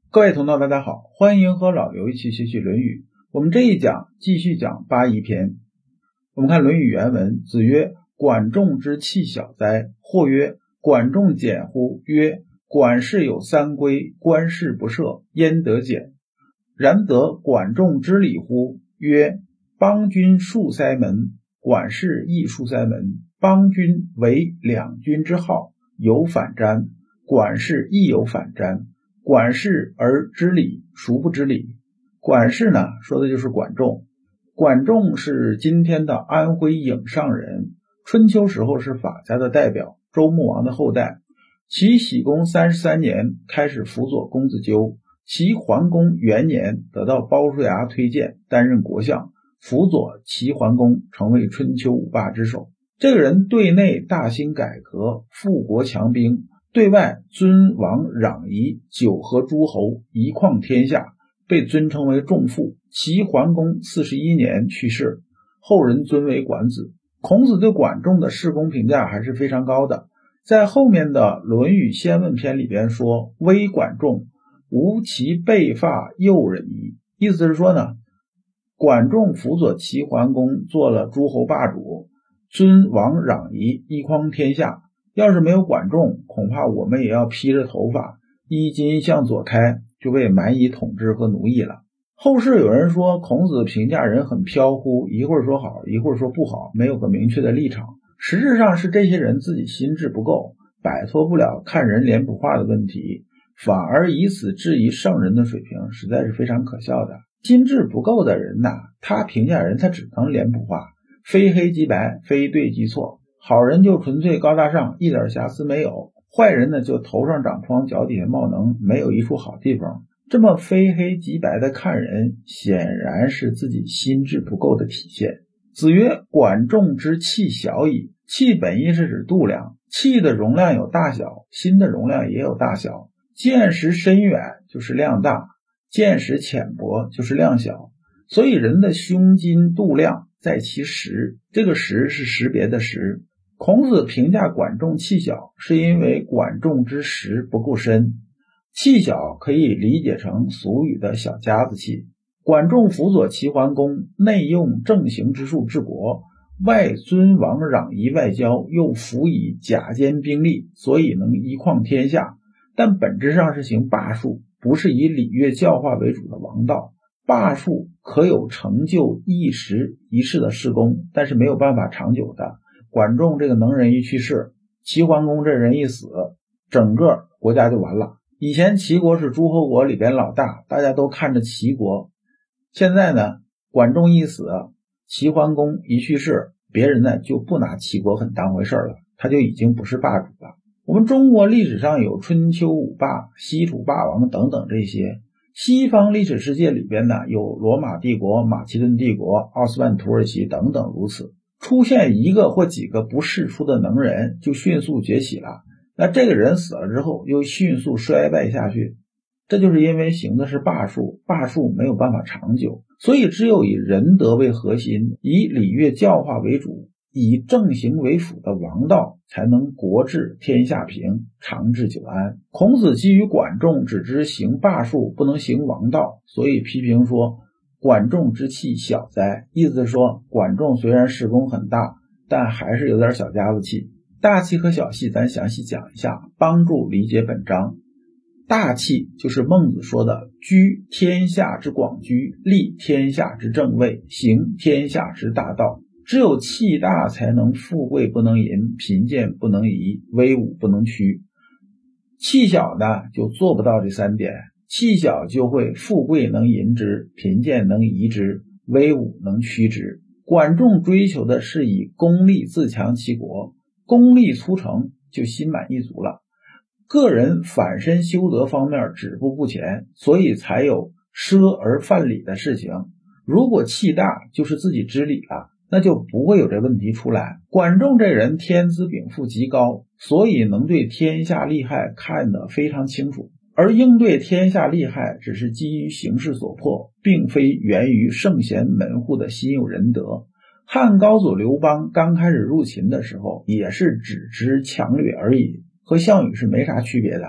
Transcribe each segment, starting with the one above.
各位同道大家好，欢迎和老刘一起学习《论语》。我们这一讲继续讲八佾篇。我们看《论语》原文，子曰：管仲之器小哉？或曰：管仲简乎？曰：管氏有三规，官事不赦，焉得简？然则管仲知礼乎？曰：邦君戍塞门，管氏亦戍塞门。邦君为两军之号，有反瞻；管氏亦有反瞻。管氏而知礼，孰不知礼？管氏呢，说的就是管仲。管仲是今天的安徽颍上人，春秋时候是法家的代表，周穆王的后代。其喜公33年开始辅佐公子纠，其桓公元年得到鲍叔牙推荐，担任国相，辅佐齐桓公，成为春秋五霸之首。这个人对内大兴改革，富国强兵，对外尊王攘夷，九合诸侯，一匡天下，被尊称为仲父。齐桓公41年去世，后人尊为管子。孔子对管仲的事功评价还是非常高的，在后面的《论语先问篇》里边说：微管仲，无其背发诱人矣。意思是说呢，管仲辅佐齐桓公做了诸侯霸主，尊王攘夷，一匡天下。要是没有管仲，恐怕我们也要披着头发，衣襟向左开，就被蛮夷统治和奴役了。后世有人说孔子评价人很飘忽，一会儿说好，一会儿说不好，没有个明确的立场。实质上是这些人自己心智不够，摆脱不了看人脸谱化的问题，反而以此质疑圣人的水平，实在是非常可笑的。心智不够的人呐，他评价人他只能脸谱化，非黑即白，非对即错。好人就纯粹高大上，一点瑕疵没有；坏人呢，就头上长疮，脚底下冒脓，没有一处好地方。这么非黑即白的看人，显然是自己心智不够的体现。子曰：管仲之器小矣。器本意是指度量，器的容量有大小，心的容量也有大小。见识深远就是量大，见识浅薄就是量小。所以人的胸襟度量在其识，这个识是识别的识。孔子评价管仲器小，是因为管仲之识不够深。器小可以理解成俗语的小家子气。管仲辅佐齐桓公，内用正行之术治国，外尊王攘夷外交，又辅以甲坚兵力，所以能一匡天下。但本质上是行霸术，不是以礼乐教化为主的王道。霸术可有成就一时一世的事功，但是没有办法长久的。管仲这个能人一去世，齐桓公这人一死，整个国家就完了。以前齐国是诸侯国里边老大，大家都看着齐国。现在呢，管仲一死，齐桓公一去世，别人呢就不拿齐国很当回事了，他就已经不是霸主了。我们中国历史上有春秋五霸、西楚霸王等等这些，西方历史世界里边呢有罗马帝国、马其顿帝国、奥斯曼土耳其等等如此。出现一个或几个不世出的能人，就迅速崛起了。那这个人死了之后，又迅速衰败下去。这就是因为行的是霸术，霸术没有办法长久。所以只有以仁德为核心，以礼乐教化为主，以正行为辅的王道，才能国治天下平，长治久安。孔子基于管仲只知行霸术，不能行王道，所以批评说管仲之器小哉，意思是说管仲虽然事功很大，但还是有点小家子气。大气和小气咱详细讲一下，帮助理解本章。大气就是孟子说的居天下之广居，立天下之正位，行天下之大道。只有气大才能富贵不能淫，贫贱不能移，威武不能屈。气小呢就做不到这三点，气小就会富贵能淫之，贫贱能移之，威武能屈之。管仲追求的是以功利自强其国，功利粗成就心满意足了。个人反身修德方面止步不前，所以才有奢而犯礼的事情。如果气大就是自己知礼了，那就不会有这问题出来。管仲这人天资禀赋极高，所以能对天下利害看得非常清楚，而应对天下利害只是基于形势所迫，并非源于圣贤门户的心有仁德。汉高祖刘邦刚开始入秦的时候，也是只知强掠而已，和项羽是没啥区别的。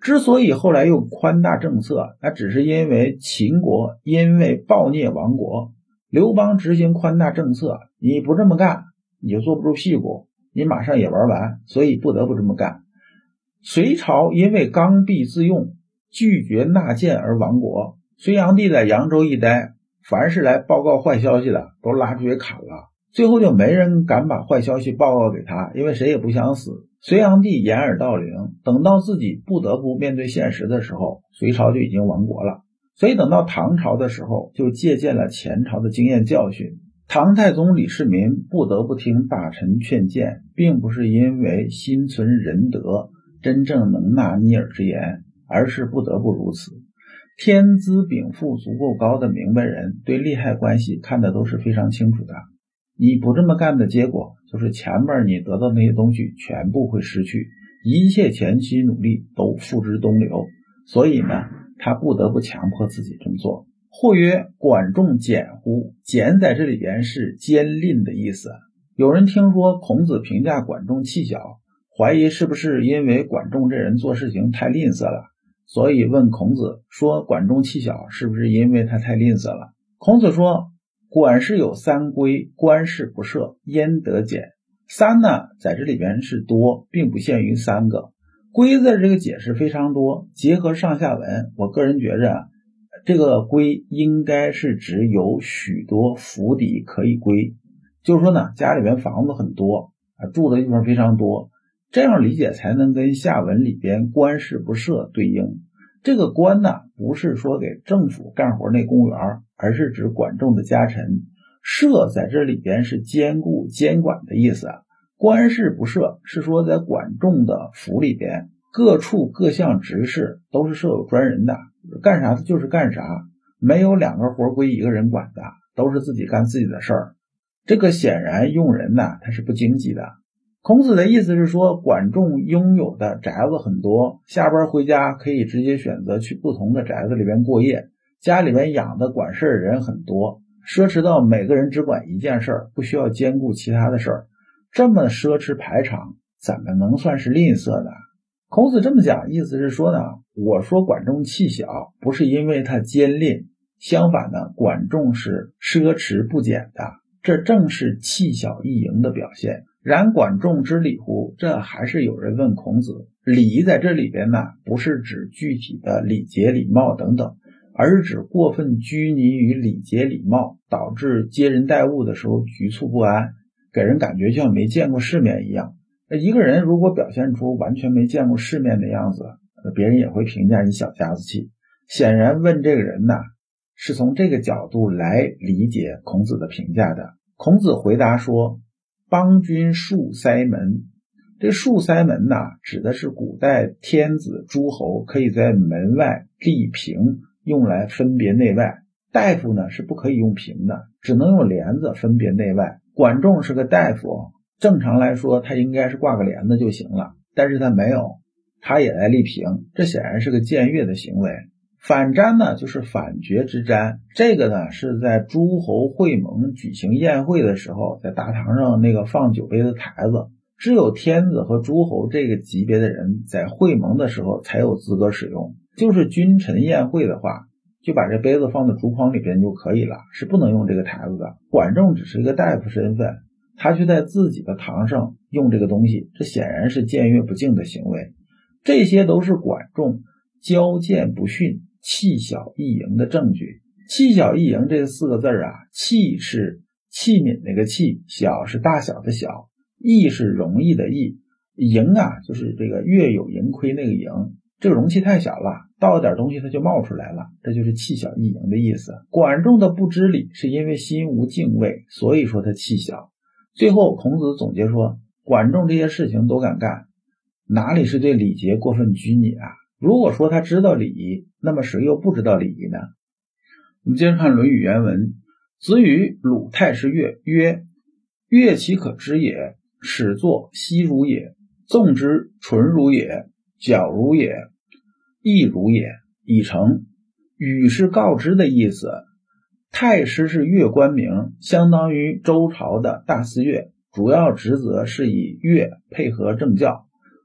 之所以后来又宽大政策，那只是因为秦国因为暴虐亡国，刘邦执行宽大政策，你不这么干你就坐不住屁股，你马上也玩完，所以不得不这么干。隋朝因为刚愎自用，拒绝纳谏而亡国，隋炀帝在扬州一带，凡是来报告坏消息的都拉出去砍了，最后就没人敢把坏消息报告给他，因为谁也不想死。隋炀帝掩耳盗铃，等到自己不得不面对现实的时候，隋朝就已经亡国了。所以等到唐朝的时候，就借鉴了前朝的经验教训。唐太宗李世民不得不听大臣劝谏，并不是因为心存仁德，真正能纳逆耳之言，而是不得不如此。天资禀赋足够高的明白人，对利害关系看得都是非常清楚的。你不这么干的结果，就是前面你得到那些东西全部会失去，一切前期努力都付之东流。所以呢，他不得不强迫自己这么做。或曰管仲简乎？简在这里边是奸吝的意思。有人听说孔子评价管仲气小，怀疑是不是因为管仲这人做事情太吝啬了，所以问孔子说管仲气小是不是因为他太吝啬了。孔子说管事有三规，官事不赦，焉得简？三呢，在这里边是多，并不限于三个。规字这个解释非常多，结合上下文，我个人觉着这个规应该是指有许多府邸可以归，就是说呢，家里边房子很多，住的地方非常多，这样理解才能跟下文里边官事不赦对应。这个官呢，不是说给政府干活那公务员，而是指管仲的家臣。赦在这里边是兼顾监管的意思。官事不赦是说在管仲的府里边，各处各项职事都是设有专人的，干啥就是干啥，没有两个活归一个人管的，都是自己干自己的事儿。这个显然用人呢，他是不经济的。孔子的意思是说，管仲拥有的宅子很多，下班回家可以直接选择去不同的宅子里边过夜，家里边养的管事的人很多，奢侈到每个人只管一件事儿，不需要兼顾其他的事儿。这么奢侈排场，怎么能算是吝啬呢？孔子这么讲，意思是说呢，我说管仲气小，不是因为他奸吝，相反呢，管仲是奢侈不俭的，这正是气小易盈的表现。然管仲之礼乎？这还是有人问孔子，礼在这里边呢，不是指具体的礼节礼貌等等，而是指过分拘泥于礼节礼貌，导致接人待物的时候局促不安，给人感觉就像没见过世面一样。一个人如果表现出完全没见过世面的样子，别人也会评价你小家子气。显然问这个人呢，是从这个角度来理解孔子的评价的。孔子回答说，邦君戍塞门。这戍塞门呢，指的是古代天子诸侯可以在门外立屏，用来分别内外。大夫呢是不可以用屏的，只能用帘子分别内外。管仲是个大夫，正常来说他应该是挂个帘子就行了，但是他没有，他也来立屏，这显然是个僭越的行为。反瞻呢就是反厥之瞻，这个呢是在诸侯会盟举行宴会的时候，在大堂上那个放酒杯的台子，只有天子和诸侯这个级别的人在会盟的时候才有资格使用，就是君臣宴会的话，就把这杯子放在竹筐里边就可以了，是不能用这个台子的。管仲只是一个大夫身份，他却在自己的堂上用这个东西，这显然是僭越不敬的行为。这些都是管仲骄贱不逊、气小易盈的证据。气小易盈这四个字啊，气是器皿那个器，小是大小的小，易是容易的易，盈啊就是这个月有盈亏那个盈，这个容器太小了，倒一点东西它就冒出来了，这就是气小易盈的意思。管仲的不知礼是因为心无敬畏，所以说他气小。最后孔子总结说，管仲这些事情都敢干，哪里是对礼节过分拘泥啊？如果说他知道礼仪，那么谁又不知道礼仪呢？我们接着看《论语》原文。子语鲁太师乐曰：乐其可知也，始作奚如也，纵之纯如也，矫如也，义如也，已成。语是告知的意思。太师是乐官名，相当于周朝的大司乐，主要职责是以乐配合政教。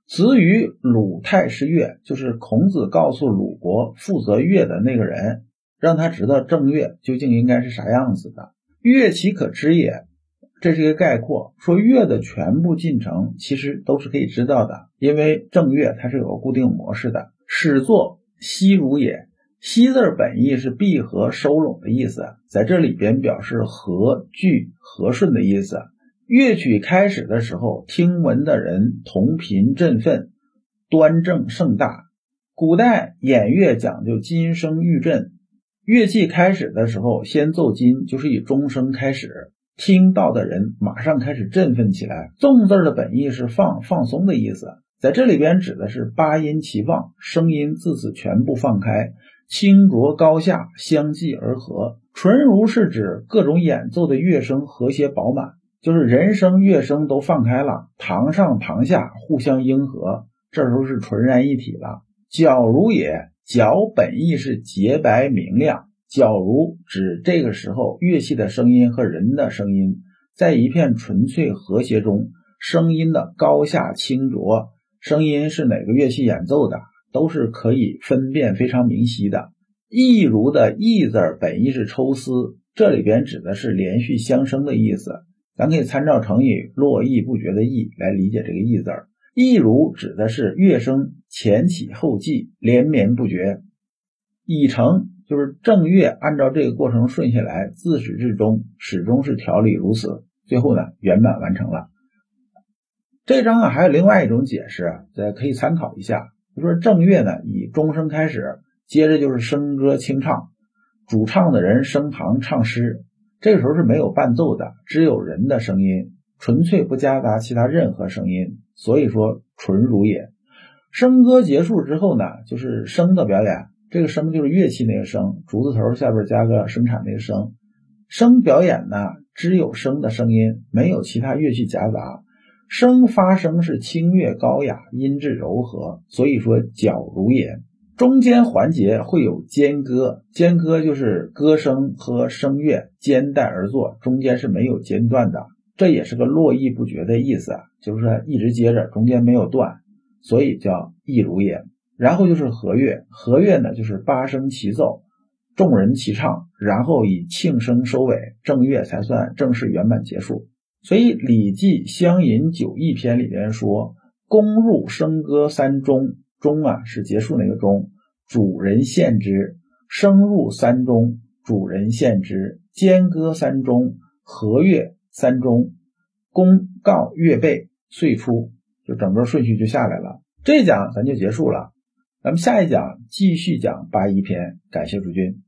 子与鲁太师乐，就是孔子告诉鲁国负责乐的那个人，让他知道正乐究竟应该是啥样子的。乐其可知也，这是一个概括，说乐的全部进程其实都是可以知道的，因为正乐它是有个固定模式的。始作息如也，息字本意是闭合收拢的意思，在这里边表示和聚和顺的意思。乐曲开始的时候，听闻的人同频振奋，端正盛大。古代演乐讲究金声玉振，乐器开始的时候先奏金，就是以钟声开始，听到的人马上开始振奋起来。纵字的本意是放松的意思，在这里边指的是八音齐放，声音自此全部放开，清浊高下相继而和。纯如是指各种演奏的乐声和谐饱满，就是人声乐声都放开了，堂上堂下互相应和，这时候是纯然一体了。皎如也，皎本意是洁白明亮，皎如指这个时候乐器的声音和人的声音在一片纯粹和谐中，声音的高下清浊，声音是哪个乐器演奏的都是可以分辨非常明晰的。异如的异字本意是抽丝，这里边指的是连续相生的意思，咱可以参照成语络绎不绝的绎来理解这个异字。异如指的是乐声前起后继，连绵不绝。已成就是正乐按照这个过程顺下来，自始至终始终是条理如此，最后呢圆满完成了。这章还有另外一种解释，可以参考一下，就说正乐呢以钟声开始，接着就是笙歌清唱，主唱的人升堂唱诗，这个时候是没有伴奏的，只有人的声音，纯粹不夹杂其他任何声音，所以说纯如也。笙歌结束之后呢，就是笙的表演，这个笙就是乐器那个笙，竹字头下边加个生产那个生。笙表演呢，只有笙的声音，没有其他乐器夹杂。笙发声是清越高雅，音质柔和，所以说皎如也。中间环节会有间歌，间歌就是歌声和声乐间带而作，中间是没有间断的，这也是个络绎不绝的意思，就是说一直接着，中间没有断，所以叫异如也。然后就是和乐，和乐呢就是八声齐奏，众人齐唱，然后以庆声收尾，正乐才算正式圆满结束。所以《礼记·乡饮酒义篇》里边说，公入笙歌三钟，钟是结束那个钟，主人献之；声入三钟，主人献之；间歌三钟，和乐三钟，公告乐备，遂出，就整个顺序就下来了。这一讲咱就结束了，咱们下一讲继续讲八佾篇，感谢诸君。